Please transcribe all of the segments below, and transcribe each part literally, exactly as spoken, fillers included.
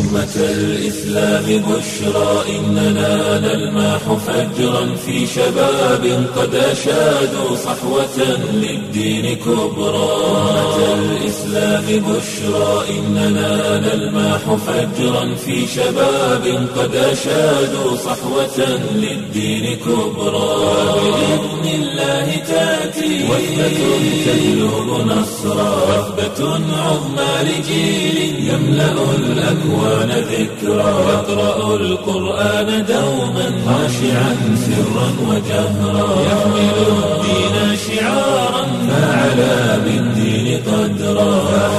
أمة الإسلام بشرى إننا نلمح فجرا في شباب قد أشادوا صحوة للدين كبرى. أمة الإسلام بشرى إننا نلمح فجرا في شباب قد أشادوا صحوة للدين كبرى. بإذن الله تأتي وثبة تجلب نصرا وثبة عظمى لجيل يملأ الأكوان ذكرا يقرأ القرآن دوما خاشعا سرا وجهرا يحمل الدين شعارا فعلى بالدين قدرا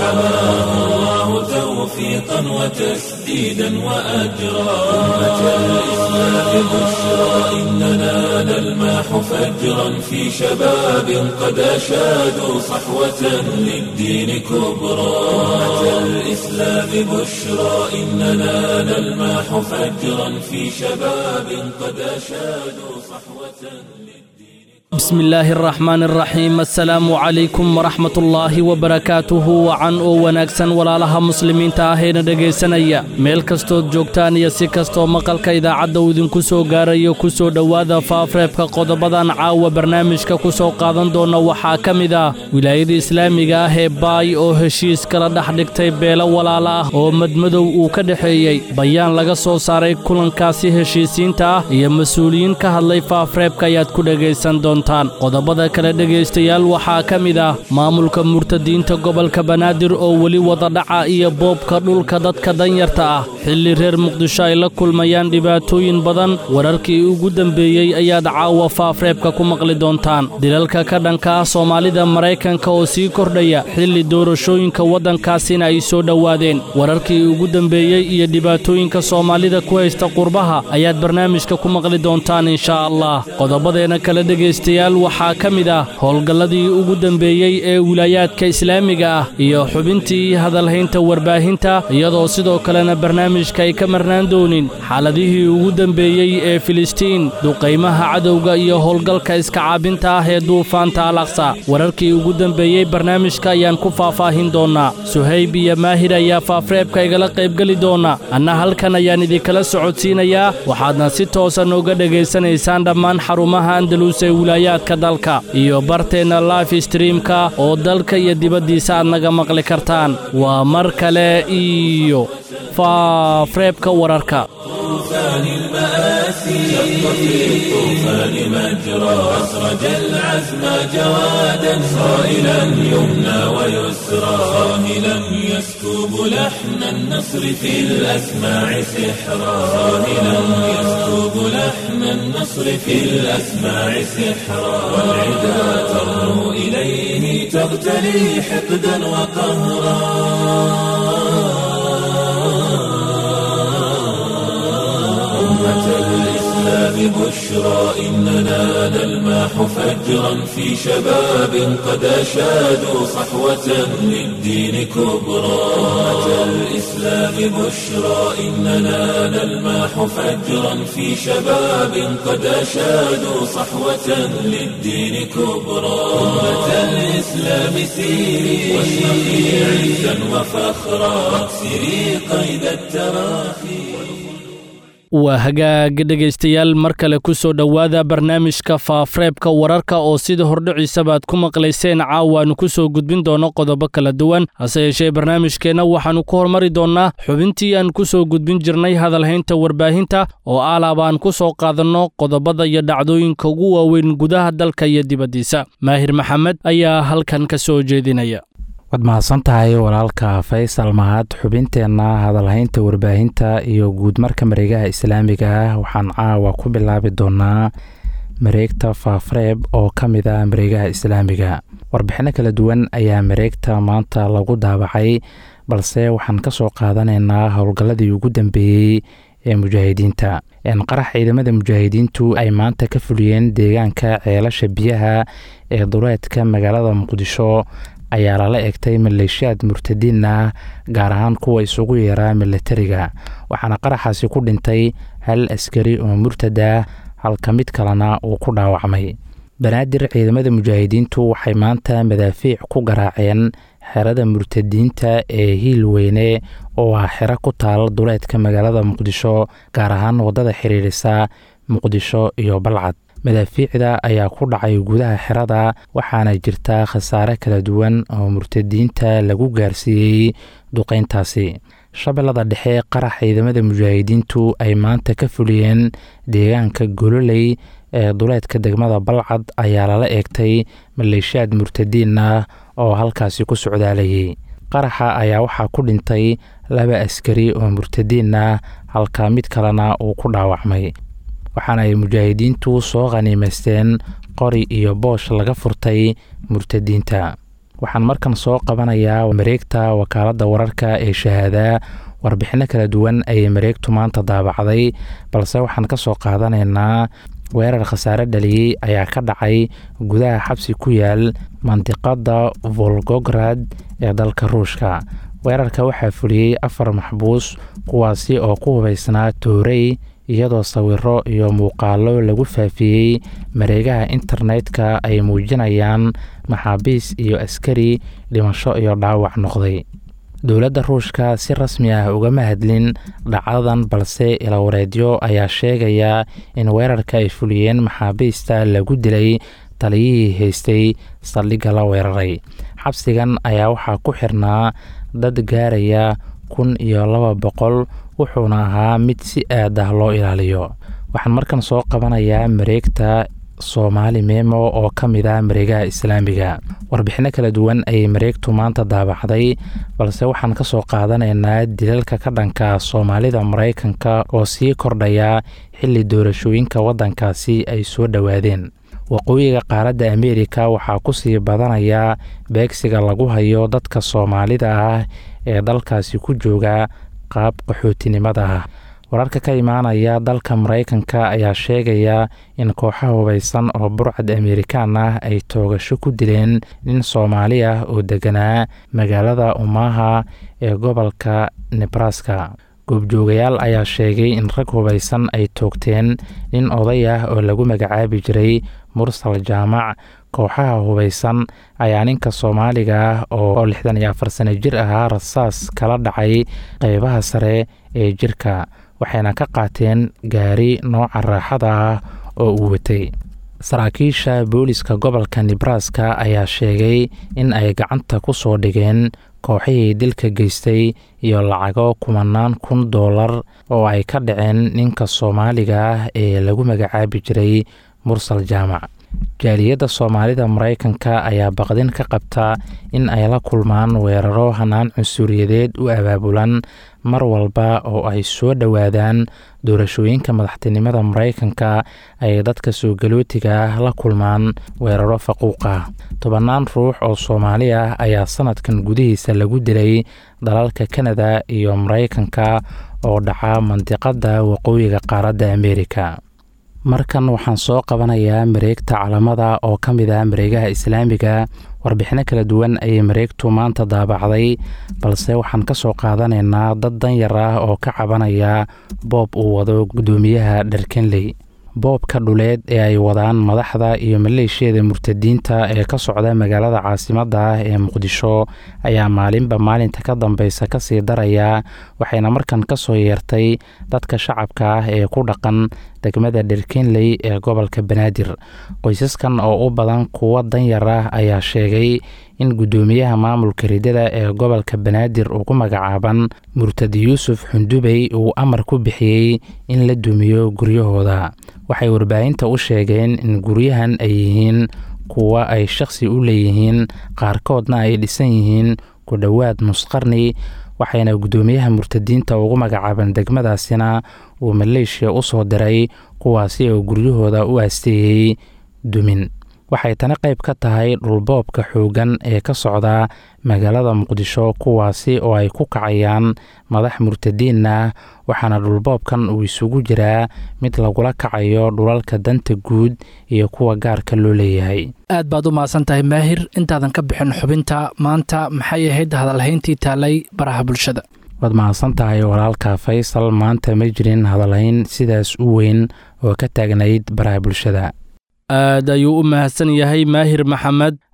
فحماه الله توفيقا وتسديدا وأجرا. أمة الإسلام بشرى إننا نلمح فجرا في شباب قد أشادوا صحوة للدين كبرى. أمة الإسلام بشرى إننا نلمح فجرا في شباب قد أشادوا صحوة للدين. بسم الله الرحمن الرحيم. السلام عليكم ورحمة الله وبركاته. وعن oo wanaagsan walaalaha muslimiinta ah ee dhageysanaya meel kastood joogtaan iyo si kasto maqalka idaacadda uu idinku soo gaarayo ku soo dhawaada faafreebka qodobadan caawa barnaamijka ku soo qaadan doona waxaa kamid ah wilaayada islaamiga ah ee baay oo heshiis kala dhex dhigtay beelo walaalo ah oo madmadow uu ka dhaxeeyay bayaan laga soo saaray kulankaasi heshiisiinta ah iyo mas'uuliyiin ka hadlay faafreebka ayaad ku dhageysan doontaan. qodobada kale dhageystayaal waxaa ka mid ah maamulka murtadiinta gobolka banaadir oo weli wada dhaca iyo boobka dhulka dadka danyarta ah xilli reer muqdisho ay la kulmayaan dhibaatooyin badan. wararkii ugu dambeeyey ayaad caawa faafreebka ku maqli doontaan. dilalka ka dhanka ah soomaalida maraykanka oo sii kordhaya xilli doorashooyinka waddankaasina ay soo dhowaadeen. wararkii ugu dambeeyey iyo dhibaatooyinka soomaalida ku haysta qurbaha ayaad barnaamijka ku maqli doontaan insha allah. qodobadeena kale dhegeysta waxaa ka mid ah howlgalladii ugu dambeeyey ee wilaayaadka islaamiga ah iyo xubintii hadalhaynta warbaahinta iyadoo sidoo kalena barnaamijka ay ka marnaan doonin xaaladihii ugu dambeeyey ee filistiin duqaymaha cadowga iyo howlgalka iska caabinta ah ee duufaanta al-aqsa. wararkii ugu dambeeyey barnaamijka ayaan ku faahfaahin doonaa. suhayb iyo maahir ayaa faafreebka igala qaybgeli doona. anna halkan ayaan idinkala socodsiinayaa waxaadna si toosan uga dhegaysanaysaan dhammaan xarumaha andalus ee yaadka dalka iyo barteena live streamka oo dalka iyo dibaddiisa aad naga maqli kartaan. waa mar kale iyo faafreebka wararka. طوفان المآسي شق في الطوفان مجرى أسرج العزم جوادا صائلا يمنى ويسرى صاهلا يسكب لحن النصر في الأسماع سحرا صاهلا يسكب لحن النصر في الأسماع سحرا والعدا ترنو إليه تغتلي حقدا وقهرا. الإسلام بشرى إننا نلمح فجرا في شباب قد أشادوا صحوة للدين كبرى. أمة الإسلام بشرى إننا نلمح فجرا في شباب قد أشادوا صحوة للدين كبرى. أمة الإسلام سيري واشرقي عزا وفخرا واكسري قيد التراخي. waa hagaag dhegaystayaal mar kale ku soo dhowaada barnaamijka faafreebka wararka oo sida hordhiciisabaad ku maqlayseen caawaanu ku soo gudbin doono qodobo kala duwan. hase yeeshee barnaamijkeenna waxaannu ku hormari doonnaa xubintii aan ku soo gudbin jirnay hadalhaynta warbaahinta oo alaab aan ku soo qaadanno qodobada iyo dhacdooyinka ugu waaweyn gudaha dalka iyo dibaddiisa. maahir maxamed ayaa halkan ka soo jeedinaya. waad mahadsan tahay walaalka faysal mahad. xubinteenna hadalhaynta warbaahinta iyo guud marka mareegaha islaamiga ah waxaan caawa ku bilaabi doonaa mareegta faafreeb oo ka mid ah mareegaha islaamiga. warbixinno kala duwan ayaa mareegta maanta lagu daabacay balse waxaan ka soo qaadanaynaa howlgalladii ugu dambeeyey ee mujaahidiinta. qarax ciidamada mujaahidiintu ay maanta ka fuliyeen deegaanka ceelasha biyaha ee duleedka magaalada muqdisho ayaa lala egtay maleeshiyaad murtadiin ah gaar ahaan kuwa isugu yeeraa milatariga. waxaana qaraxaasi ku dhintay hal askari oo murtad ah halka mid kalena uu ku dhaawacmay. banaadir ciidamada mujaahidiintu waxay maanta madaafiic ku garaaceen xerada murtadiinta ee hiilweyne oo ah xero ku taal duleedka magaalada muqdisho gaar ahaan waddada xiriirisa muqdisho iyo balcad madaafiicda ayaa ku dhacay gudaha xerada waxaana jirta khasaare kala duwan oo murtadiinta lagu gaarsiiyey duqeyntaasi shabeellada dhexe qarax ciidamada mujaahidiintu ay maanta ka fuliyeen deegaanka gololey ee duleedka degmada balcad ayaa lala eegtay maleeshiyaad murtadiin ah oo halkaasi ku socdaalayay qaraxa ayaa waxaa ku dhintay laba askari oo murtadiin ah halka mid kalena uu ku dhaawacmay waxaana ay mujaahidiintu soo khaniimaysteen qori iyo boosh laga furtay murtadiinta waxaan markan soo qabanayaa mareegta wakaaladda wararka ee shahaada warbixinno kala duwan ayay mareegtu maanta daabacday balse waxaan ka soo qaadanaynaa weerar khasaare dhaliyey ayaa ka dhacay gudaha xabsi ku yaal mandiqada volgograd ee dalka ruushka weerarka waxaa fuliyey afar maxbuus kuwaasi oo ku hubaysnaa toorey iyadoo sawiro iyo muuqaalo lagu faafiyey mareegaha internetka ay muujinayaan maxaabiis iyo askari dhimasho iyo dhaawac noqday dowladda ruushka si rasmi ah ugama hadlin dhacdadan balse ilawareedyo ayaa sheegaya in weerarka ay fuliyeen maxaabiista lagu dilay taliyihii haystay saldhigga la weeraray xabsigan ayaa waxaa ku xirnaa dad gaaraya kun iyo laba boqol wuxuuna ahaa mid si aad ah loo ilaaliyo waxaan markan soo qabanayaa mareegta soomaali memo oo ka mid ah mareegaha islaamiga warbixinno kala duwan ayay mareegtu maanta daabacday balse waxaan ka soo qaadanaynaa dilalka ka dhanka soomaalida maraykanka oo sii kordhaya xilli doorashooyinka waddankaasi ay soo dhowaadeen waqooyiga qaaradda ameerika waxaa ku sii badanaya beegsiga lagu hayo dadka soomaalida ah ee dalkaasi ku jooga qaab qaxootinimada ah wararka ka imaanaya dalka maraykanka ayaa sheegaya in kooxaha hubaysan oo burcad ameerikaan ah ay toogasho ku dileen nin soomaali ah oo deganaa magaalada umaha ee gobolka nebraska goobjoogayaal ayaa sheegay in rag hubaysan ay toogteen nin oday ah oo lagu magacaabi jiray mursal jaamac kooxaha hubaysan ayaa ninka soomaaliga ah oo lixdan iyo afar sano jir ahaa rasaas kala dhacay qeybaha sare ee jirka waxayna ka qaateen gaari nooca raaxada ah oo uu watay saraakiisha booliska gobolka nebraska ayaa sheegay in ay gacanta ku soo dhigeen kooxihii dilka geystay iyo lacago kumanaan kun doolar oo ay ka dhaceen ninka soomaaliga ah ee lagu magacaabi jiray mursal jaamac jaaliyadda soomaalida maraykanka ayaa baqdin ka qabta in ay la kulmaan weeraro hanaan cunsuriyadeed u abaabulan mar walba oo ay soo dhowaadaan doorashooyinka madaxtinimada maraykanka ay dadka soo galootiga ah la kulmaan weeraro faquuqa tobannaan ruux oo soomaali ah ayaa sanadkan gudihiisa lagu dilay dalalka kanada iyo maraykanka oo dhaca mandiqada waqooyiga qaaradda ameerika markan waxaan soo qabanayaa mareegta calamada oo ka mid ah mareegaha islaamiga warbixinno kala duwan ayay mareegtu maanta daabacday balse waxaan ka soo qaadanaynaa dad danyar ah oo ka cabanaya boob uu wado guddoomiyaha dharkenley boobka dhuleed ee ay wadaan madaxda iyo maleeshiyada murtadiinta ee ka socda magaalada caasimadda ah ee muqdisho ayaa maalinba maalinta ka dambeysa kasii daraya waxayna markan ka soo yeertay dadka shacabka ah ee ku dhaqan degmada dharkenley ee gobolka banaadir qoysaskan oo u badan kuwa danyar ah ayaa sheegay in guddoomiyaha maamulka ridada ee gobolka banaadir ugu magacaaban murtadi yuusuf xundubey uu amar ku bixiyey in la dumiyo guryahooda waxay warbaahinta u sheegeen in guryahan ay yihiin kuwa ay shakhsi u leeyihiin qaarkoodna ay dhisan yihiin ku dhowaad nusqarni waxayna guddoomiyaha murtadiinta ugu magacaaban degmadaasina uu maleeshiya u soo diray kuwaasi oo guryahooda u aasteeyey dumin waxay tani qayb ka tahay dhulboobka xooggan ee ka socda magaalada muqdisho kuwaasi oo ay ku kacayaan madax murtadiin ah waxaana dhulboobkan uu isugu jiraa mid lagula kacayo dhulalka danta guud iyo kuwa gaarka loo leeyahay aad baad u mahadsan tahay maahir intaadan ka bixin xubinta maanta maxay ahayd hadalhayntii taalay baraha bulshada waad mahadsan tahay walaalka faysal maanta ma jirin hadalhayn sidaas u weyn oo ka taagnayd baraha bulshada aad ayuu u mahadsan yahay maahir maxamed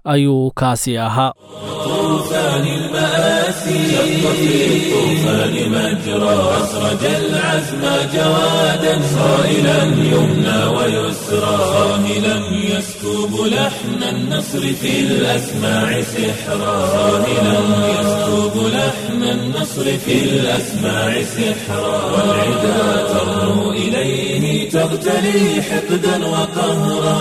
ayuu kaasi ahaa. طوفان المآسي شق في الطوفان مجرى أسرج العزم جوادا صائلا يمنى ويسرى صاهلا يسكب لحن النصر في الأسماع سحرا صاهلا يسكب لحن النصر في الأسماع سحرا والعدا ترنو إليه تغتلي حقدا وقهرا.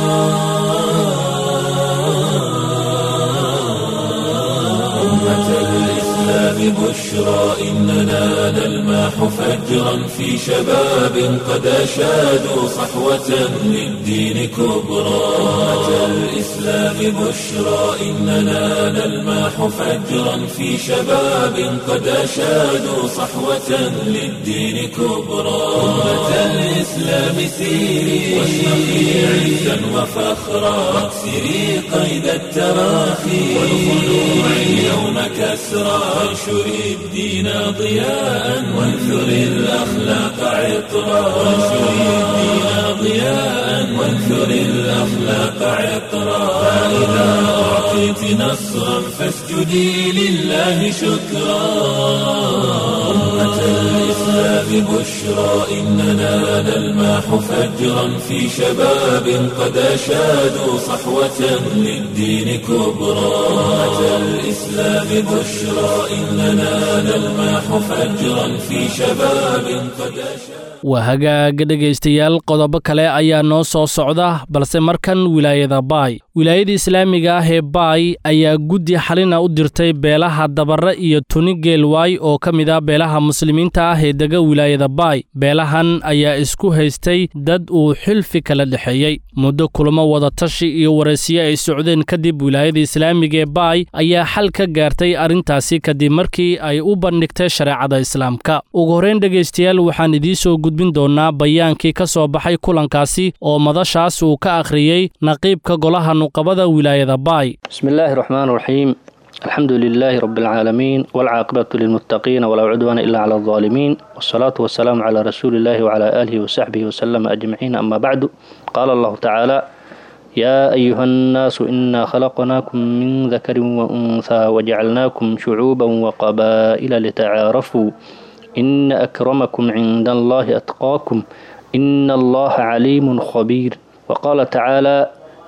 بشرى إننا نلمح فجرا في شباب قد أشادوا صحوة للدين كبرى. أمة الإسلام بشرى إننا نلمح فجرا في شباب قد أشادوا صحوة للدين كبرى. أمة الإسلام سيري واشرقي عزا وفخرا واكسري قيد التراخي والخلوع اليوم كسرى وانشري الدين ضياء وانثر الأخلاق عطرا وانشري الدين ضياء وانثر الأخلاق عطرا فإذا أعطيت نصرا فاسجدي لله شكرا. أمة الإسلام بشرى إننا نلمح فجرا في شباب قد أشادوا صحوة للدين كبرى. أمة الإسلام بشرى إننا نلمح فجرا في شباب قد أشادوا. waa hagaaga dhegaystayaal qodobo kale ayaa noo soo socda balse markan wilaayada baay. wilaayada islaamiga ah ee baay ayaa guddi xalina u dirtay beelaha dabare iyo tuni geelwaay oo ka mid ah beelaha muslimiinta ah ee dega wilaayada baay. beelahan ayaa isku haystay dad uu xilfi kala dhexeeyey. muddo kulamo wadatashi iyo waraysiyo ay socdeen kadib wilaayada islaamiga ee baay ayaa xal ka gaartay arrintaasi kadib markii ay u bandhigtay shareecada islaamka. ugu horreyn dhegaystayaal waxaan idiin soo gudbin doonaa bayaankii ka soo baxay kulankaasi oo madashaas uu ka akhriyey naqiibka golaha nuqabada wilaayada baay. bismillaahi raxmaani raxiim alxamdu lilaahi rabbi alcaalamiin waalcaaqibatu lilmuttaqiina walaa cudwaana ilaa cala aldaalimiin wassalaatu wassalaamu calaa rasuulillaahi wacalaa aalihi wasaxbihi wasalama ajmaciin ama bacdu qaala allahu tacaala yaa ayuha annaasu innaa khalaqnaakum min dakarin wa unthaa wajacalnaakum shucuuban waqabaa'ila litacaarafuu إن أكرمكم عند الله أتقاكم إن الله عليم خبير. وقال تعالى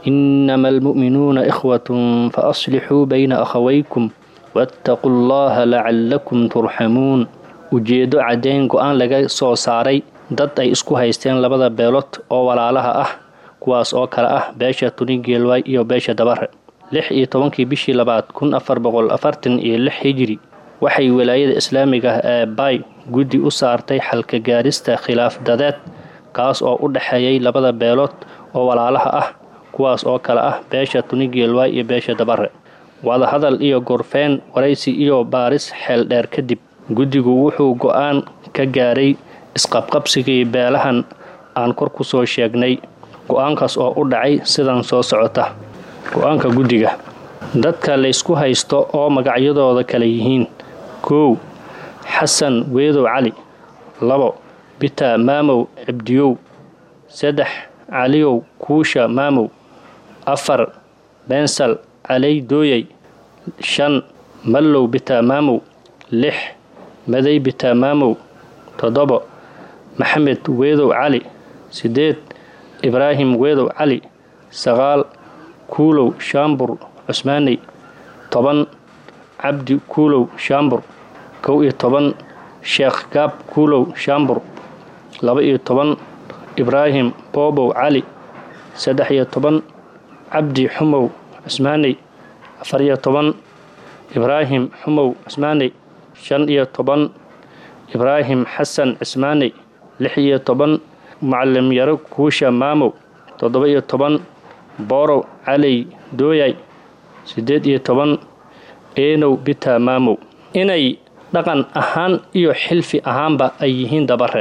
إنما المؤمنون إخوة فأصلحوا بين أخويكم واتقوا الله لعلكم ترحمون. ujeedo caddayn go-aan laga soo saaray dad ay isku haysteen labada beelood oo walaalaha ah kuwaas oo kale ah beesha tuni geelwaay iyo beesha dabare. lix iyo tobankii bishii labaad kun afar boqol afartan iyo lix hijri waxay wilaayada islaamiga ah ee baay guddi u saartay xalka gaarista khilaaf dadeed kaas oo u dhexeeyay labada beelood oo walaalaha ah kuwaas oo kale ah beesha tuni geelwaay iyo beesha dabare. wadahadal iyo gorfeen waraysi iyo baaris xeel dheer kadib guddigu wuxuu go-aan ka gaaray isqabqabsigii beelahan aan kor ku soo sheegnay. go-aankaas oo u dhacay sidan soo socota. go-aanka guddiga dadka laysku haysto oo magacyadooda kale yihiin: kow xasan weedow cali, labo bita maamow cabdiyow, saddex caliyow kuusha maamow, afar beensal caley dooyay, shan mallow bita maamow, lix maday bita maamow, toddobo maxamed weedow cali, sideed ibraahim weedow cali, sagaal kuulow shaambur cusmaaney, toban cabdi kuulow shaambur, kow iyo toban sheekh gaab kuulow shaambur, laba iyo toban ibraahim boobow cali, saddex iyo toban cabdi xumow cusmaaney, afar iyo toban ibraahim xumow cusmaaney, shan iyo toban ibraahim xasan cismaaney, lix iyo toban mucalim yaro kuusha maamow, toddoba iyo toban boorow caley dooyay, siddeed iyo toban eenow bita maamow. inay dhaqan ahaan iyo xilfi ahaanba ay yihiin dabare,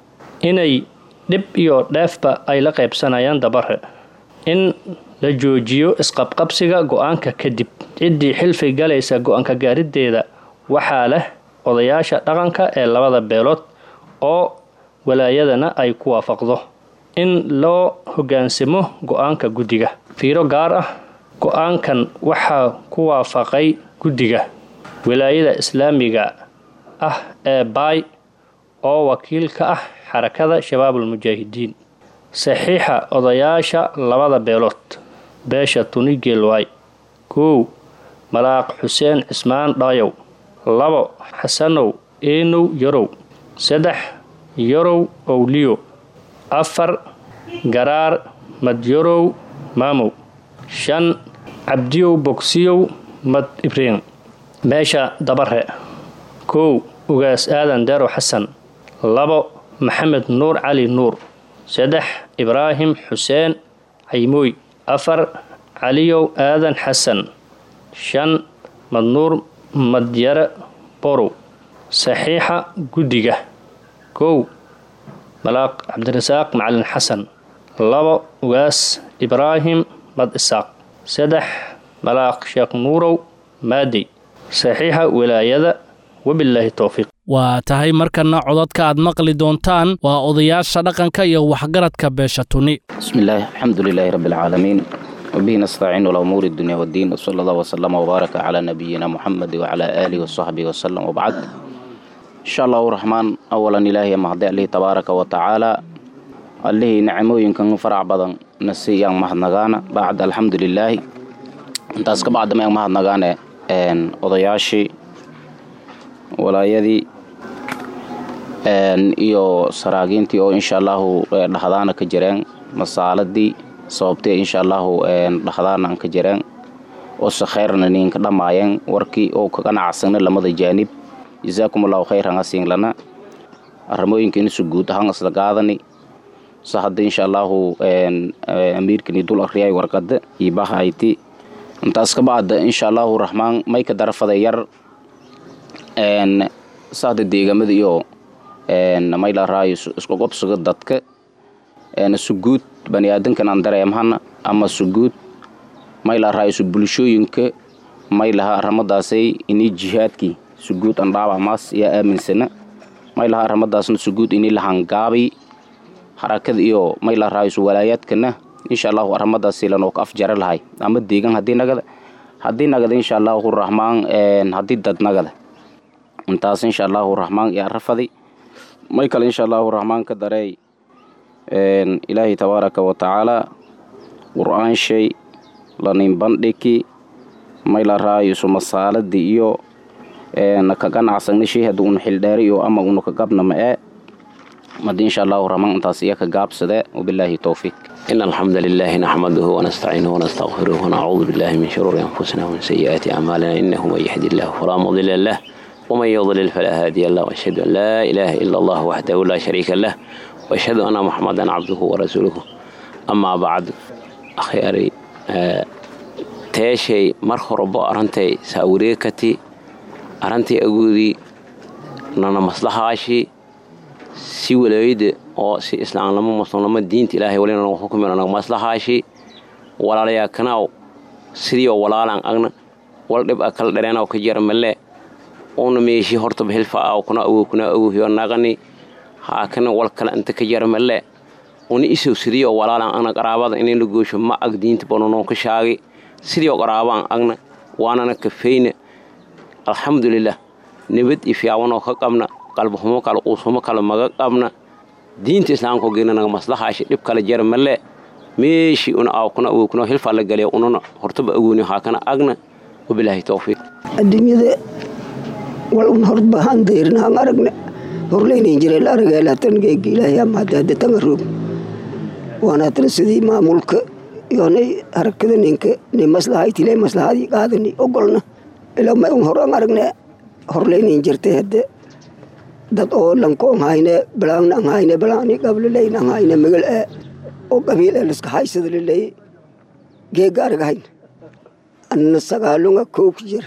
inay dhib iyo dheefba ay la qaybsanayaan dabare, in la joojiyo isqabqabsiga go-aanka kadib. ciddii xilfi galaysa go-aanka gaarideeda waxaa leh odayaasha dhaqanka ee labada beelood oo walaayadana ay ku waafaqdo in loo hogaansamo go-aanka guddiga. fiiro gaar ah go-aankan waxaa ku waafaqay guddiga wilaayada islaamiga ah ee baay oo wakiil ka ah xarakada shabaabulmujaahidiin. saxiixa odayaasha labada beelood beesha tuni geelwaay. kow malaaq xuseen cismaan dhaayow. labo xasanow eenow yarow. saddex yarow owliyo. afar garaar madyarow maamow. shan cabdiyow bogsiyow mad ibriin. beesha dabare. kow ugaas aadan deerow xasan. labo maxamed nuur cali nuur. saddex ibraahim xuseen caymooy. afar caliyow aadan xasan. shan madnuur madyare borow. saxiixa guddiga. kow malaaq cabdirasaaq macalin xasan. labo ugaas ibraahim mad isaaq. saddex malaaq sheekh nuurow maadey. saxiixa wilaayada. wabilaahi towfiiq. waa tahay markana codadka aad maqli doontaan waa odayaasha dhaqanka iyo waxgaradka beesha tuni. bismillaahi alxamdulilaahi rabbilcaalamiin wabihi nastaciin calaa umuuri dunya waddiin wasala allahu wasalama wabaaraka calaa nabiyina muxamedi wacalaa aalihi wasaxbihi wasalam wabacd. insha allahu raxmaan awalan ilaahiy mahadi allihii tabaaraka wa tacaala allihii nicmooyinkan farac badan na siiyaan mahadnagaana bacd alxamdulilaahi. intaas ka bacda mayaan mahadnagaane odayaashii walaayadii iyo saraagiintii oo insha allahu dhaxdaana ka jireen masaaladii sababtee insha allahu dhaxdaana ka jireen oo sakheerna ninka dhamaayeen warkii oo ka ganacsanna lamada jaanib. jazaakumullahu khayran asiin lana armooyinkan isu guud ahaan isla qaadani sahada insha allahu amiirkani dul akhriyay warqada ibahayti. intaas ka bacda insha allahu raxmaan may ka darafada yar saada deegamada iyo mayla raayo isku qobsuga dadka suguud baniaadankan aan dareemhana ama suguud mayla raayo bulshooyinka maylaha ramadaasay inii jihaadkii suguud aan dhaaba maas yaa aaminsana maylaha ramadaasna suguud inii lahangaabay harakada iyo mayla raayo walaayaadkana insha allahu ramadaasi lanoo ka afjara lahay ama deegan haddii nagada haddii nagada insha allahu raxmaan haddii dad nagada intaas insha allahu raxmaan yaa rafaday may kale insha allahu raxmaan ka dareey ilaahi tabaaraka wa tacaala qur'aan shay lanin bandhigi may la raayo masaaladii iyo ka ganacsanna shay haddii unu xildheeri iyo ama unu ka gabna ma ee madi insha allahu raxmaan intaas iya ka gaabsade wabilaahi towfiiq. إن الحمد لله نحمده ونستعينه ونستغفره ونعوذ بالله من شرور أنفسنا ومن سيئات أعمالنا إنه من يهدي الله فلا مضل له ومن يضلل فلا هادي له وأشهد أن لا إله إلا الله وحده لا شريك له وأشهد أن محمدا عبده ورسوله. أما بعد أخياري أه تاشي مرخربا أرنتي سأوريكتي أرنتي أقولي نانا مصلحة عشي si walaayada oo si islaamnimo muslimnimo diinta ilaahay walina oo xukuumana naga maslaxaashi walaalayaa kanaaw sidii walaalan agna wal dib akal dhareena ka jira male oo meeshi horta bixilfa oo kuna oo kuna oo hiyo naqani ha kana wal kala inta ka jira male oo isoo sidii walaalan agna qaraabada inay la goosho ma ag diinta banoon ka shaagi sidii qaraaban agna waana ka feeyna alxamdulillah nabad ifyaawan oo ka qabna qalbuhumo kala uusumo kala maga qabna diinta islaamka geena naga maslaxaashi dib kala jar male meeshi una aw kuna oo kuna hilfa la galiyo una hortaba agooni ha kana agna wabillahi tawfiiq. adduunyada wal un hor baahan deerna aan aragna horleynay jiray la aragay la tan geeg ilaahay ama hada tamarrub wana trisidi maamulka yoonay harakada ninka ni maslahayti lay maslahadi qaadani ogolna ila ma un hor aan aragna horleynay jirtay hada dad oo lanko hayne balaan aan hayne balaani qabl leeyna hayne magal ee oo qabiil ee iska haysada leey geeg aragayn an sagaalunga kook jir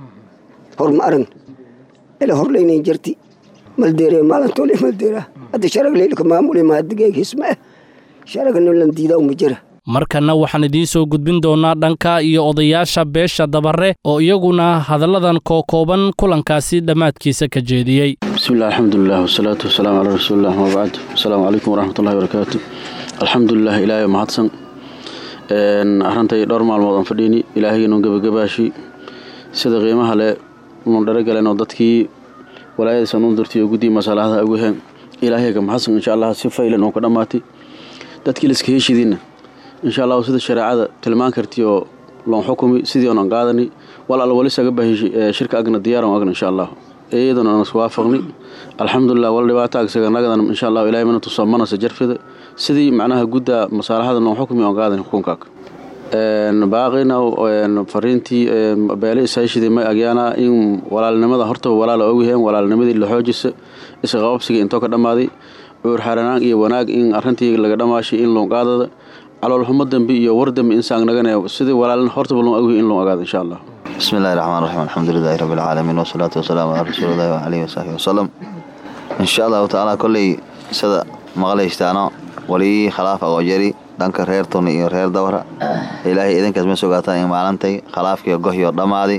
hormaran ila horleynay jirti maldeere maalintoole maldeera hada sharag leelka maamule ma digeeg isma sharagna lan diidaa uma jira. markana waxaan idiin soo gudbin doonaa dhanka iyo odayaasha beesha dabare oo iyaguna hadalladan kookooban kulankaasi dhammaadkiisa ka jeediyey. bismillaah alxamdulilah wasalaatu wasalaamu calaa rasuulilah wabacd. asalaamu calaykum waraxmatullahi wabarakaatu. alxamdulilah ilaahay mahadsan arintay dhowr maalmood aan fadhiini ilaahay inuu gabagabaashi sida qiimaha le uu dharagaleen oo dadkii walaayada sanuun dirtay oo guddi mas'alaha ugu heen ilaahay ka maxsan insha Allah si faylan oo ka dhamaatay dadkii la iska heshiidina insha Allah sida shariicada tilmaan kartii oo loo xukumi sidii aan qaadani walaal wali saga baahi shirka agna diyaar oo agna insha Allah eedan aan soo waafaqni alxamdulillah wal dhibaato agsaga nagadan insha Allah ilaahay mana tusamana sajarfida sidii macnaha gudda mas'alaha loo xukumi oo qaadani xukunka een baaqina een fariintii beelay saashidii ma agyaana in walaalnimada horta walaal oo ogayeen walaalnimadii la xoojisa isa qabsiga inta ka dhamaaday uur xaranaan iyo wanaag in arintii laga dhamaashay in loo qaadado calool xumo dambi iyo war dambi insaan nagana sidii walaalna horta loo ogay in loo qaado insha Allah bismillahir rahmanir rahim alhamdulillahi rabbil alamin wassalatu wassalamu ala rasulillahi wa alihi wasahbihi wasallam insha Allah ta'ala kulli sida maqlaystaano wali khilaafa oo jari danka reer Tony iyo reer Dawra ilaahay idinkaas ma sugaataan in maalintay khilaafkii gohiyo dhamaadi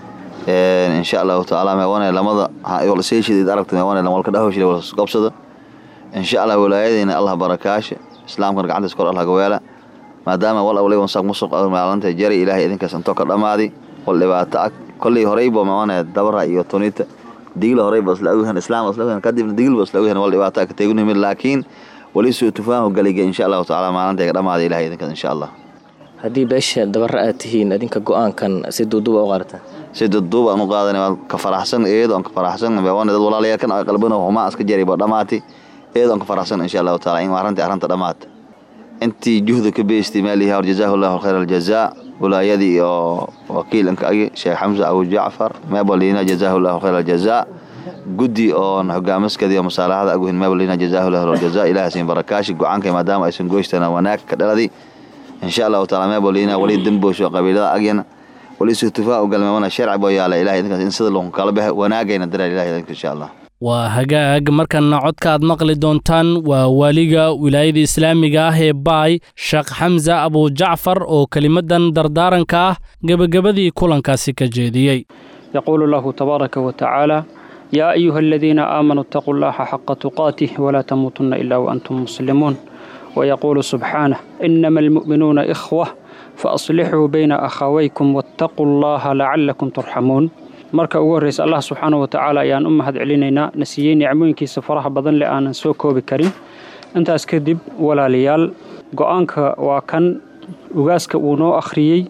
ee insha Allah ta'ala ma wana lamada ay wala seeshid aragtay wana lamada ka dhahooshay wala qabsada insha Allah walaayadina Allah barakaash islaamka gacanta iskor Allah gaweela maadaama wal awlay wan saq musuq maalintay jari ilaahay idinkaas inta ka dhamaadi wal dhibaato kulli horeyba ma wana Dawra iyo Tonita digil horeyba isla ogaan islaam isla ogaan kadib digil isla ogaan wal dhibaato ka teegunimid laakiin wali soo tufaahu galiga insha Allah ta'ala maalinta ka dhamaada ilaahay idinka insha Allah hadii beesha dabar aad tihiin adinka go'aankan si duuduba u qaarta si duuduba anu qaadanay ka faraxsan eedo aan ka faraxsan ma wana dad walaalayaal kan qalbana huma iska jariba dhamaati eedo aan ka faraxsan insha Allah ta'ala in maarinta aranta dhamaat intii juhdu ka beestay maaliha jazaahullahu khayral jazaa walaayadi oo wakiilanka ay Sheikh Hamza Abu Jaafar ma balina jazaahullahu khayral jazaa gudi oo hogaamiskadi oo mas'alaha ugu hin ma balina jazaahullahu jazaa ilaahay siin barakaashi go'aanka maadaama aysan gooystana wanaag ka dhaladi insha Allah ta'ala ma balina wali damboosho qabiilada agyana wali soo tufaa galmana sharci boo yaala ilaahay idinka in sida loo kala baxay wanaagayna daraa ilaahay idinka insha Allah waa hagaag markana codka aad maqli doontaan waa waliga wilaayada islaamiga ah ee Baay Sheikh Hamza Abu Jaafar oo kalimadan dardaaranka ah gabagabadii kulankaasi ka jeediyay يقول الله تبارك وتعالى يا أيها الذين آمنوا اتقوا الله حق تقاته ولا تموتن إلا وأنتم مسلمون ويقول سبحانه إنما المؤمنون إخوة فأصلحوا بين أخويكم واتقوا الله لعلكم ترحمون marka ugu horeysa Allah subhanahu wa ta'ala ayaan u mahad celinayna nasiyay nicmooyinkiisa faraha badan le aanan soo koobi karin intaas kadib walaalayaal go'aanka waa kan ugaaska uu noo akhriyay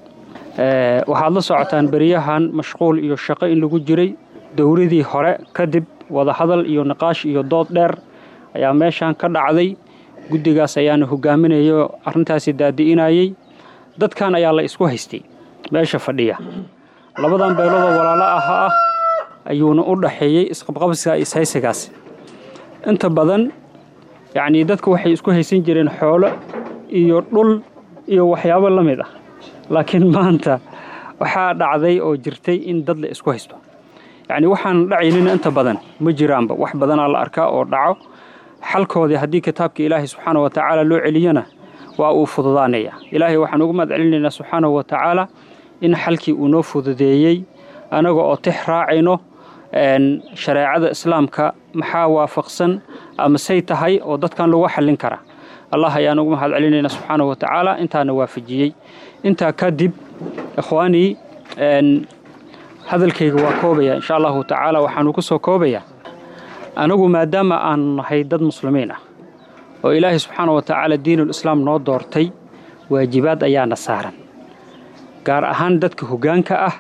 ee waxaad la socotaan bariyahan mashquul iyo shaqo in lagu jiray dawladii hore kadib wada hadal iyo niqaash iyo dood dheer ayaa meeshan ka dhacday guddigaas ayaan hogaaminayo arintaasi daadiinayay dadkan ayaa la isku haystay meesha fadhiya labadan beelood walaalo ah ayuuna u dhaxeeyay isqabqabsiga isaysigaas inta badan yaani dadku waxay isku haysan jireen xoolo iyo dhul iyo waxyaabo la mid ah laakiin maanta waxa dhacday oo jirtay in dad la isku haysto yaani waxaan dhacaynin inta badan ma jiraanba wax badan la arkaa oo dhaco xalkoodii hadii kitaabka Ilaahay subhanahu wa ta'ala loo celiyana waa uu fududaanaya Ilaahay waxaan ugu mahad celinaynaa subhanahu wa ta'ala in xalkii uu noo fududeeyay anaga oo tix raacayno een shariicada islaamka maxaa waafaqsan ama say tahay oo dadkan lagu xallin kara Allah ayaan ugu mahad celinaynaa subhanahu wa ta'ala intaana waafajiyay inta kadib ikhwaani een hadalkayga waa koobaya insha Allah ta'ala waxaan ku soo koobaya anagu maadaama aan nahay dad muslimiin ah oo Ilaahay subhanahu wa ta'ala diinul islaam noo doortay waajibaad ayaana saaran gaar ahaan dadka hogaanka ah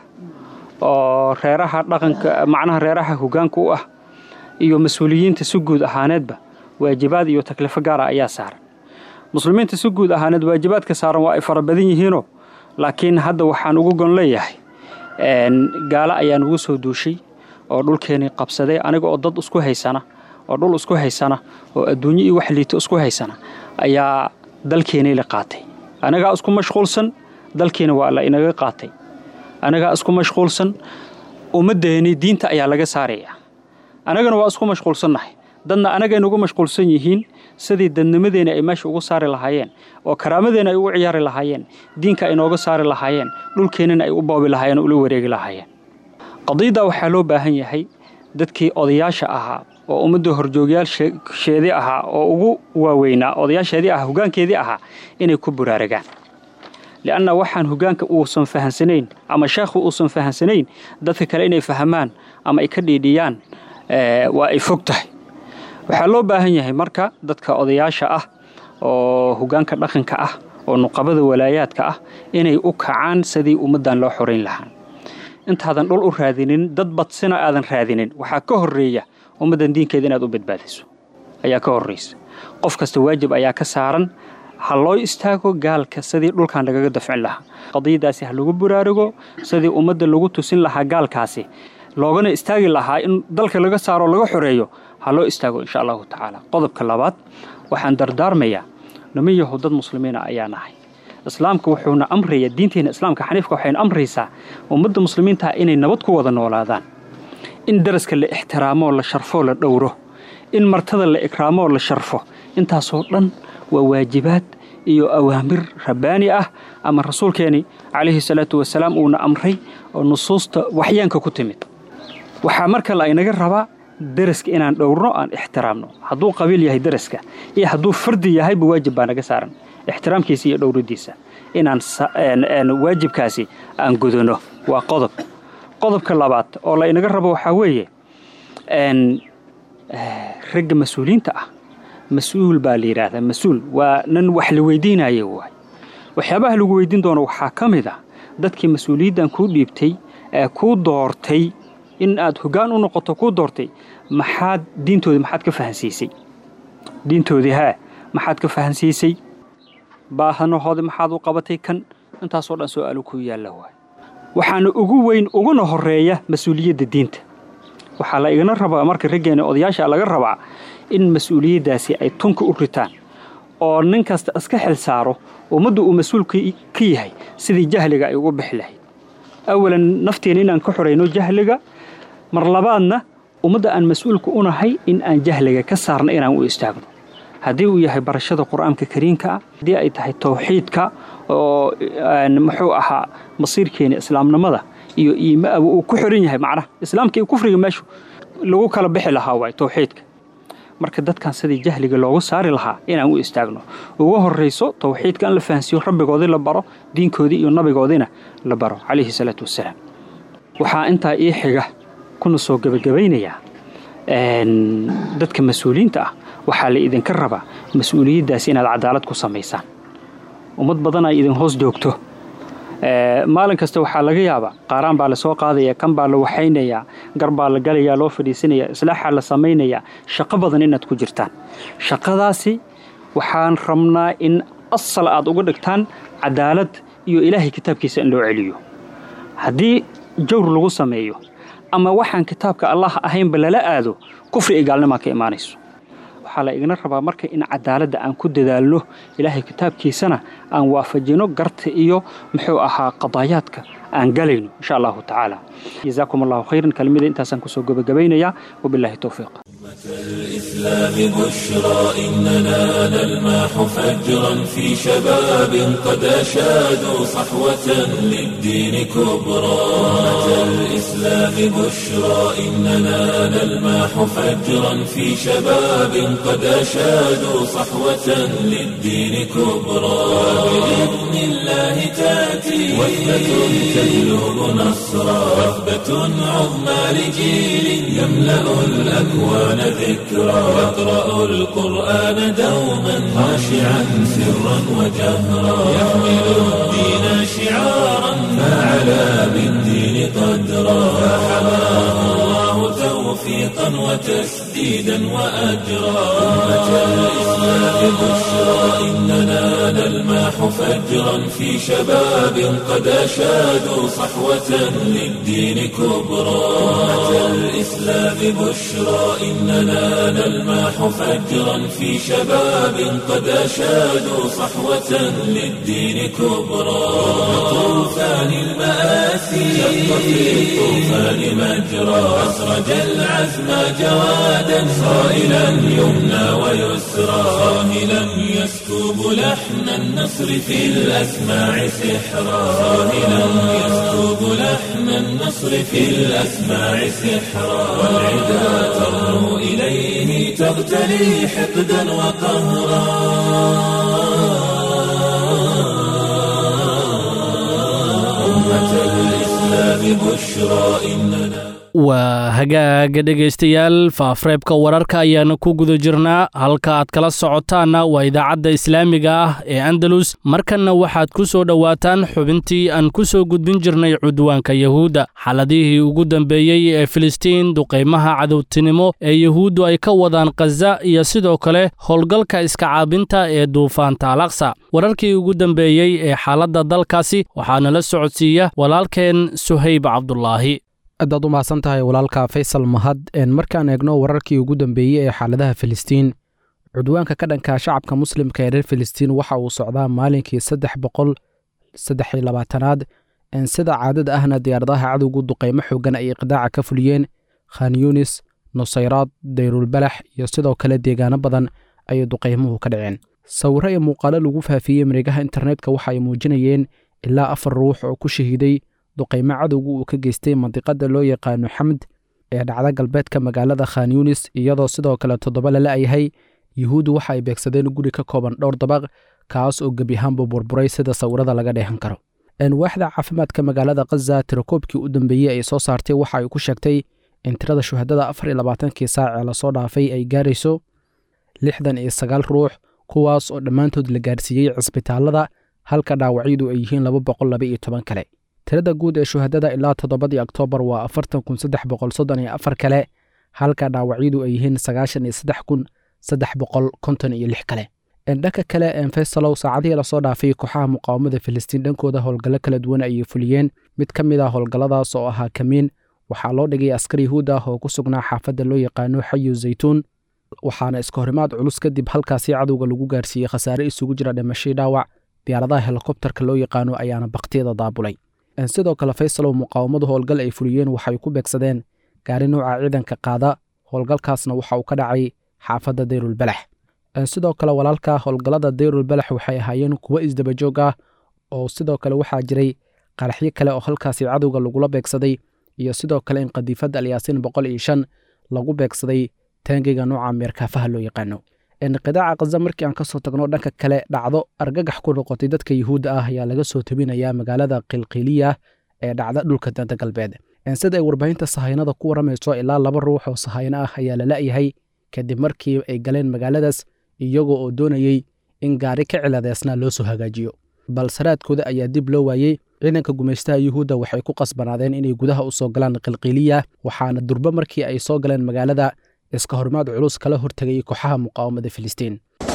oo reeraha dhaqanka macnaha reeraha hogaanka u ah iyo mas'uuliyiinta si guud ahaaneedba waajibaad iyo taklifo gaar ah ayaa saaran muslimiinta si guud ahaaneed waajibaadka saaran waa ay fara badan yihiin laakiin hadda waxaan ugu gon leeyahay een gaala ayaan ugu soo duushay oo dhulkeeni qabsaday aniga oo dad isku haysana oo dhul isku haysana oo adduunyo iyo wax liito isku haysana ayaa dalkeeni la qaatay anaga isku mashquulsan dalkeena waa la inaga qaatay anaga isku mashquulsan ummadeeni diinta ayaa laga saaraya anagana waa isku mashquulsanahay dadna anaga inagu mashquulsan yihiin sidii dadnimadeena ay meesha ugu saari lahaayeen oo karaamadeena ay ugu ciyaari lahaayeen diinka ay nooga saari lahaayeen dhulkeenana ay u boobi lahaayeen oo u wareegi lahaayeen qadiyada waxa loo baahan yahay dadkii odayaasha ahaa oo ummadda horjoogyaal sheedii ahaa oo ugu waaweynaa odayaasheedii ah hogaankeedii ahaa inay ku buraaragaan lianna waxaan hogaanka uusan fahansanayn ama sheekhu uusan fahansanayn dadka kale inay fahamaan ama ay ka dhiidhiyaan waa ay fog tahay. waxaa loo baahan yahay marka dadka odayaasha ah oo hogaanka dhaqanka ah oo nuqabada walaayaadka ah inay u kacaan sidii ummadan loo xoreyn lahaa. intaadan dhul u raadinin dad badsina aadan raadinin waxaa ka horeeya ummadan diinkeeda inaad u badbaadiso ayaa ka horeysa. qof kasta waajib ayaa ka saaran ha loo istaago gaalka sidii dhulkan lagaga dafcin lahaa. qadiyadaasi ha lagu buraarugo sidii ummadda lagu tusin lahaa gaalkaasi loogana istaagi lahaa in dalka laga saaro laga xoreeyo ha loo istaago insha allahu tacaala. qodobka labaad waxaan dardaarmayaa niman yahuud dad muslimiina ayaa nahay. islaamka wuxuuna amraya diinteena islaamka xaniifka waxayna amraysaa ummadda muslimiinta inay nabad ku wada noolaadaan, in daraska la ixtiraamo la sharfo la dhowro, in martada la ikraamo la sharfo. intaasoo dhan waa waajibaad iyo awaamir rabbaani ah ama rasuulkeeni calayhi salaatu wasalaam uuna amray oo nusuusta waxyaanka ku timid. waxaa marka la inaga rabaa daraska inaan dhowrno aan ixtiraamno. hadduu qabiil yahay daraska iyo hadduu fardi yahay ba waajib baa naga saaran ixtiraamkiisa iyo dhowridiisa inaan waajibkaasi aan gudano. waa qodob. qodobka labaad oo la inaga rabo waxaa weeye ragga mas-uuliyiinta ah mas-uul baa la yidhaahdaa. mas-uul waa nin wax la weydiinayo waay. waxyaabaha lagu weydiin doono waxaa ka mid ah dadkii mas-uuliyaddan kuu dhiibtay ee kuu doortay in aad hoggaan u noqoto kuu doortay maxaad diintoodii maxaad ka fahansiisay diintoodii haa maxaad ka fahansiisay baahanahoodii maxaad u qabatay kan intaasoo dhan su'aalo ku yaalla waay. waxaana ugu weyn uguna horeeya mas-uuliyadda diinta. waxaa la igana rabaa marka raggeena odayaasha laga rabaa in mas-uuliyaddaasi ay tunka u ritaan oo nin kasta iska xil saaro ummadda uu mas-uul ka yahay sidii jahliga ay ugu bixi lahayd. awalan nafteena inaan ka xoreyno jahliga, mar labaadna ummadda aan mas-uulka u nahay in aan jahliga ka saarno inaan u istaagno. haddii uu yahay barashada qur'aanka kariimka ah, haddii ay tahay tawxiidka oo muxuu ahaa masiirkeena islaamnimada iyo iimaanka uu ku xiran yahay macnaha islaamka iyo kufriga meeshu lagu kala bixi lahaa waay tawxiidka. marka dadkan sidii jahliga loogu saari lahaa inaan u istaagno ugu horeyso tawxiidka in la fahansiyo rabbigoodii la baro diinkoodii iyo nabigoodiina la baro calayhi salaatu wasalaam. waxaa intaa ii xiga kuna soo gabagabaynayaa dadka mas-uuliyiinta ah waxaa la idinka rabaa mas-uuliyaddaas inaad cadaalad ku samaysaan. ummad badan ay idin hoos joogto maalin kasta waxaa laga yaabaa qaaraan baa la soo qaadaya, kan baa la waxaynayaa, gar baa la galayaa, loo fadhiisanaya, islaaxa la samaynayaa, shaqo badan inaad ku jirtaan. shaqadaasi waxaan rabnaa in asal aad uga dhigtaan cadaalad iyo ilaahay kitaabkiisa in loo celiyo. haddii jawr lagu sameeyo ama waxaan kitaabka allah ahaynba lala aado kufri iyo gaalnimaa ka imaanayso. waxaa la igana rabaa marka in cadaaladda aan ku dadaalno ilaahay kitaabkiisana aan waafajino garta iyo muxuu ahaa qadaayaadka aan galayno insha allahu tacaala. jazaakum allahu khayran. kelmada intaasaan kusoo gabagabaynayaa wabilaahi towfiiq. الإسلام بشرى إننا نلمح فجرا في شباب قد أشادوا صحوة للدين كبرى. الإسلام بشرى إننا نلمح فجرا في شباب قد أشادوا صحوة للدين كبرى. بإذن الله تأتي وثبة تجلب نصرا وثبة عظمى لجيل يملأ الأكوان ذكرى. يقرأ القرآن دوما خاشعا سرا وجهرا يحمل الدين شعارا فعلى بالدين قدرا. فحماه الله توفيقا وتسديدا وأجرا. أمة الإسلام بشرى إننا نلمح فجرا في شباب قد أشادوا صحوة للدين كبرى. أمة الإسلام بشرى إننا نلمح فجرا في شباب قد أشادوا صحوة للدين كبرى. طوفان المآسي شق في الطوفان مجرى. أسرج العزم جوادا صائلا يمنى ويسرى. صاهلا يسكب لحن النصر في الأسماع سحرا. صاهلا يسكب لحن النصر في الأسماع سحرا. والعدا ترنو إليه تغتلي حقدا وقهرا. بشرى إننا waa hagaaga dhegaystayaal faafareebka wararka ayaana ku guda jirnaa halka aad kala socotaanna waa idaacadda islaamiga ah ee andalus markanna waxaad ku soo dhowaataan xubintii aan ku soo gudbin jirnay cudwaanka yahuudda xaladihii ugu dambeeyey ee filistiin duqaymaha cadowtinimo ee yahuuddu ay ka wadaan khaza iyo sidoo kale howlgalka iska caabinta ee duufaanta alaqsa wararkii ugu dambeeyey ee xaaladda dalkaasi waxaana la socodsiiya walaalkeen suhayb cabdulaahi adaad u mahadsan tahay walaalka faysal mahad markaan eegno wararkii ugu dambeeyey ee xaaladaha filistiin cudwaanka ka dhanka shacabka muslimka ee reer filistiin waxa uu socdaa maalinkii saddex boqol saddex iyo labaatanaad sida caadada ahna diyaaradaha cadowgu duqaymo xoogan ay iqdaaca ka fuliyeen khan yunis nusayraad dayrulbalax iyo sidoo kale deegaano badan ayay duqaymuhu ka dhaceen sawirro iyo muuqaalo lagu faafiyey mareegaha internetka waxa ay muujinayeen ilaa afar ruux oo ku shahiiday duqaymo cadowgu uu ka geystay mandiqada loo yaqaano xamd ee dhacda galbeedka magaalada khan yunis iyadoo sidoo kale toddoba lala yahay yuhuuddu waxa ay beegsadeen guri ka kooban dhowr dabaq kaas oo gebi ahaanba burburay sida sawirada laga dheehan karo waaxda caafimaadka magaalada khaza tirakoobkii u dambeeyey ay soo saartay waxa ay ku sheegtay in tirada shuhadada afar iyo labaatankii saac ee lasoo dhaafay ay gaarayso lixdan iyo sagaal ruux kuwaas oo dhammaantood la gaarsiiyey cisbitaalada halka dhaawacyadu ay yihiin laba boqol laba iyo toban kale tirada guud ee shuhadada ilaa toddobadii oktoobar waa afartan kun saddex boqol soddon iyo afar kale halka dhaawacyadu ay yihiin sagaashan iyo saddex kun saddex boqol konton iyo lix kale dhanka kale faysalow saacadihii lasoo dhaafay kooxaha muqaawamada filistiin dhankooda howlgallo kala duwan ayay fuliyeen mid ka mid ah howlgalladaas oo ahaa kamiin waxaa loo dhigay askar yahuud ah oo ku sugnaa xaafadda loo yaqaano xayu zaytuun waxaana iska horimaad culus kadib halkaasi cadowga lagu gaarsiiyey khasaare isugu jira dhimashii dhaawac diyaaradaha helikobtarka loo yaqaano ayaana baktiyada daabulay sidoo kale faysalow muqaawamadu howlgal ay fuliyeen waxay ku beegsadeen gaari nooca ciidanka qaada howlgalkaasna waxa uu ka dhacay xaafadda dayrulbalax sidoo kale walaalka howlgallada dayrulbalax waxay ahaayeen kuwo isdabajoog ah oo sidoo kale waxaa jiray qaraxyo kale oo halkaasi cadowga lagula beegsaday iyo sidoo kale in qadiifadda alyaasiin boqol iyo shan lagu beegsaday taangiga nooca meerkaafaha loo yaqaano qidaaca khaza markii aan ka soo tagno dhanka kale dhacdo argagax ku noqotay dadka yuhuudda ah ayaa laga soo tabinayaa magaalada qilqiiliya ee dhacda dhulka danta galbeed sida ay warbaahinta sahaynada ku waramayso ilaa laba ruux oo sahayno ah ayaa la la'yahay kadib markii ay galeen magaaladaas iyagoo oo doonayey in gaari ka ciladeesna loo soo hagaajiyo balse raadkooda ayaa dib loo waayey ciidanka gumaystaha yuhuudda waxay ku qasbanaadeen inay gudaha u soo galaan qilqiiliya waxaana durbo markii ay soo galeen magaalada iska horimaad culus kala hortegay kooxaha muqaawamada filistiin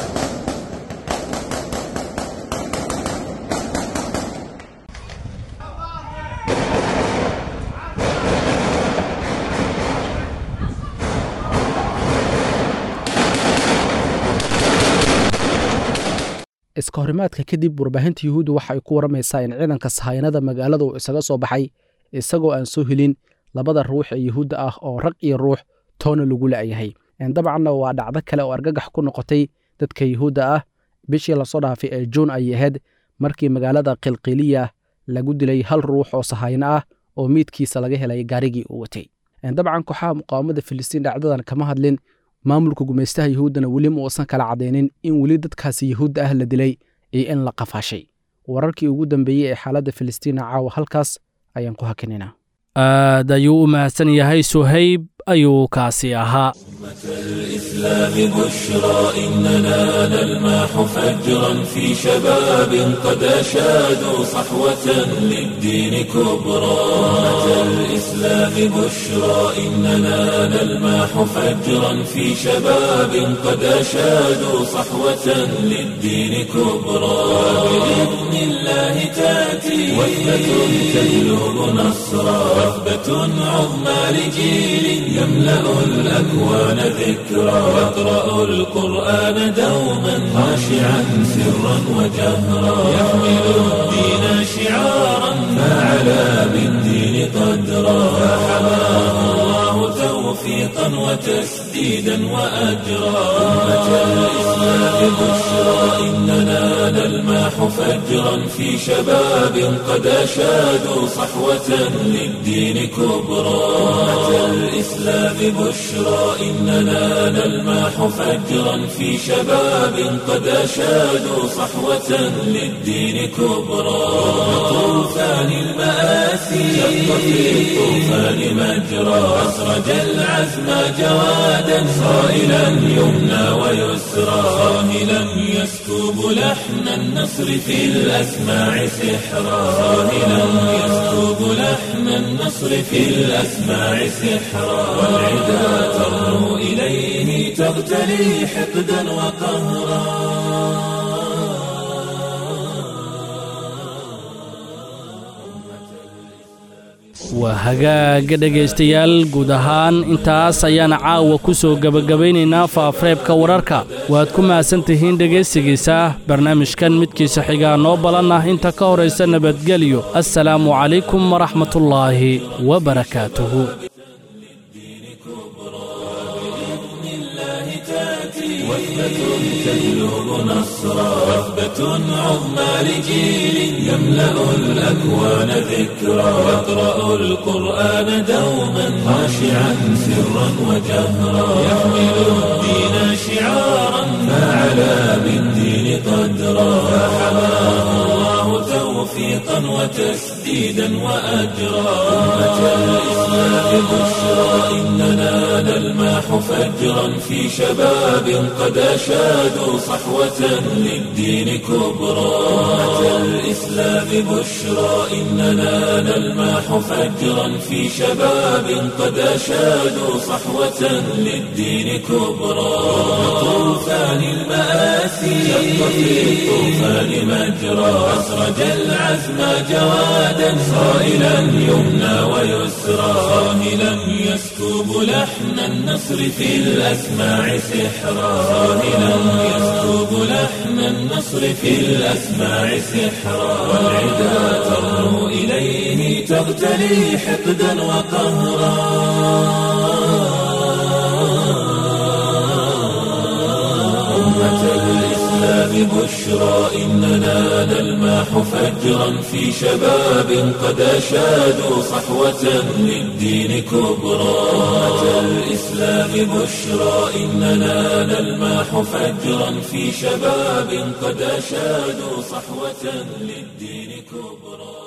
iska horimaadka kadib warbaahinta yuhuuddu waxa ay ku waramaysaa in ciidanka sahayanada magaalada uu isaga soo baxay isagoo aan soo helin labada ruux ee yuhuudda ah oo rag iyo ruux toona lagu la'yahay dabcanna waa dhacdo kale oo argagax ku noqotay dadka yuhuudda ah bishii lasoo dhaafay ee juun ayay ahayd markii magaalada qilqiiliya lagu dilay hal ruux oo sahayno ah oo miidkiisa laga helay gaarigii uu watay dabcan kooxaha muqaawamada filistiin dhacdadan kama hadlin maamulka gumaystaha yuhuuddana weli ma uusan kala cadaynin in weli dadkaasi yuhuudda ah la dilay iyo in la qafaashay wararkii ugu dambeeyey ee xaaladda filistiina caawa halkaas ayaan ku hakinina aad ayuu u mahadsan yahay suhayb ayuu kaasi ahaa الإسلام بشرى إننا نلمح فجرا في شباب قد أشادوا صحوة للدين كبرى الإسلام بشرى إننا نلمح فجرا في شباب قد أشادوا صحوة للدين كبرى بإذن الله تأتي وثبة تجلب نصرا وثبة عظمى لجيل يملأ الأكوان ذكرى يقرأ القرآن دوما خاشعا سرا وجهرا يحمل الدين شعارا فعلى بالدين قدرا فحماه الله توفيقا وتسديدا وأجرا أمة الإسلام الإسلام بشرى إننا نلمح فجرا في شباب قد أشادوا صحوة للدين كبرى أمة الإسلام بشرى إننا نلمح فجرا في شباب قد أشادوا صحوة للدين كبرى طوفان المآسي شق في الطوفان مجرى أسرج العزم جوادا صائلا يمنى ويسرى صاهلا يسكب لحن النصر في الأسماع سحرا صاهلا يسكب لحن النصر في الأسماع سحرا والعدا ترنو إليه تغتلي حقدا وقهرا waa hagaaga dhegaystayaal guud ahaan intaas ayaana caawa ku soo gebagabaynaynaa faafareebka wararka waad ku mahadsantihiin dhegaysigiisa barnaamijkan midkiisa xigaa noo balan ah inta ka horaysa nabadgelyo assalaamu calaykum waraxmatullaahi wabarakaatuhu تجلب نصرا وثبة عظمى لجيل يملأ الأكوان ذكرا يقرأ القرآن دوما خاشعا سرا وجهرا يحمل الدين شعارا فعلى بالدين قدرا فحماه الله توفيقا وتسديدا وأجرا أمة الإسلام بشرى إننا نلمح فجرا في شباب قد أشادوا صحوة للدين كبرى أمة الإسلام بشرى إننا نلمح فجرا في شباب قد أشادوا صحوة للدين كبرى طوفان المآسي شق في الطوفان مجرى أسرج العزم جوادا صائلا يمنى ويسرى صاهلا يسكب لحن النصر في الأسماع سحرا صاهلا يسكب لحن النصر في الأسماع سحرا والعدا ترنو إليه تغتلي حقدا وقهرا أمة الإسلام بشرى إننا نلمح فجرا في شباب قد أشادوا صحوة للدين كبرى أمة الإسلام بشرى إننا نلمح فجرا في شباب قد أشادوا صحوة للدين كبرى.